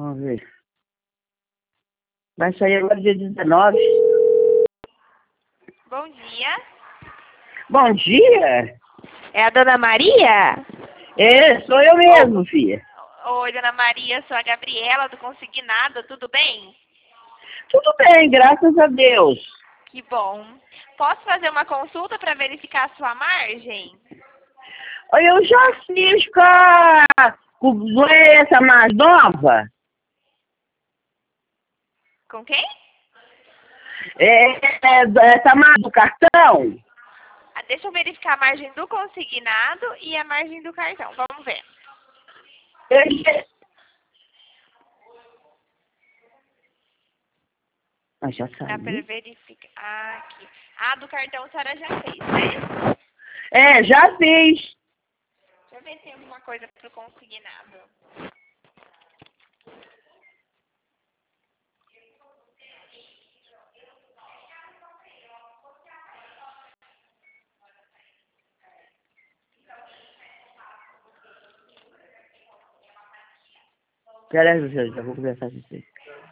Vamos ver. Vai sair agora dia 19. Bom dia. Bom dia. É a Dona Maria? É, sou eu mesmo, filha. Oi, Dona Maria, sou a Gabriela do Consignado, tudo bem? Tudo bem, graças a Deus. Que bom. Posso fazer uma consulta para verificar a sua margem? Eu já fiz com essa mais nova. Com quem? Essa mais do cartão. Ah, deixa eu verificar a margem do consignado e a margem do cartão. Vamos ver. Já Dá para saiu? verificar. Ah, aqui. Ah, do cartão a senhora já fez, né? Já fiz. Deixa eu ver se tem alguma coisa para o consignado. Peraí, já vou conversar com você.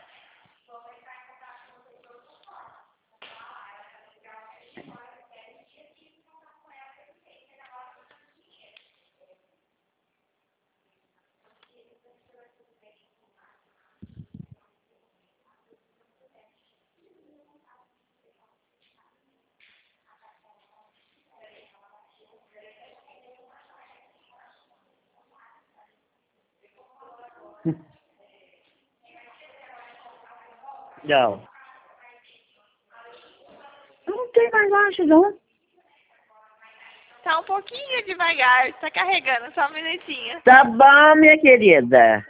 Não. Não tem mais baixo, não. Tá um pouquinho devagar, tá carregando, só um minutinho. Tá bom, minha querida.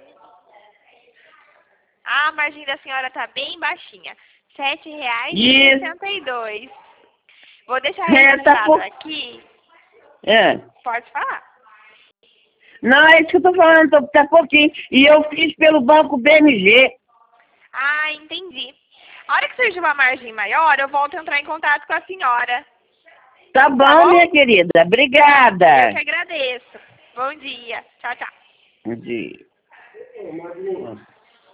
Ah, a margem da senhora tá bem baixinha. R$ Isso. 7,62. Vou deixar Tá registrado por... aqui. É. Pode falar. Não, é isso que eu tô falando, tá pouquinho. E eu fiz pelo banco BMG. Ah, entendi. A hora que surgir uma margem maior, eu volto a entrar em contato com a senhora. Tá Tá bom, bom? minha querida. Eu Obrigada. que agradeço. Bom dia. Tchau, tchau. Bom dia.